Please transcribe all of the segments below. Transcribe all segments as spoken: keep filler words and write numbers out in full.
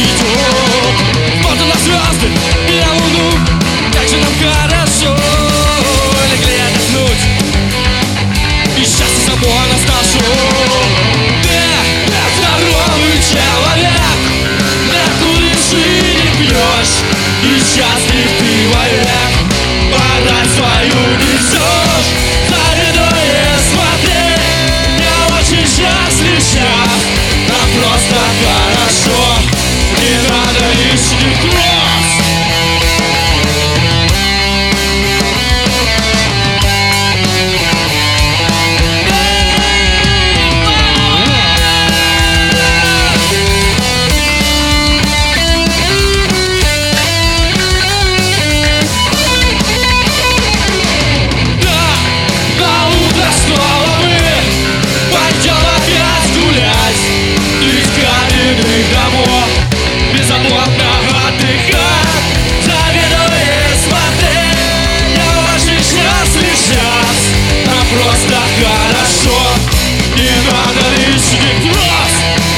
идет. Вот на звезды и на луну, как же нам хорошо. Легли отдохнуть, и счастье собой нас нашло. Ты здоровый человек, на куришь не пьешь, и счастлив ты вовек. Подать свою несешь, завидуя, смотри. Я очень счастлив сейчас, нам просто хорошо. Не надо лишних кросс. Просто хорошо, не надо лишних фраз.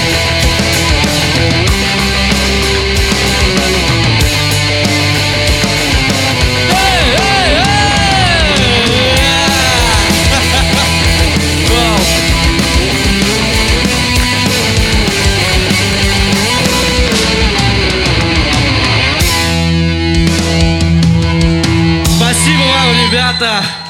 Эй, эй, эй! Спасибо вам, ребята!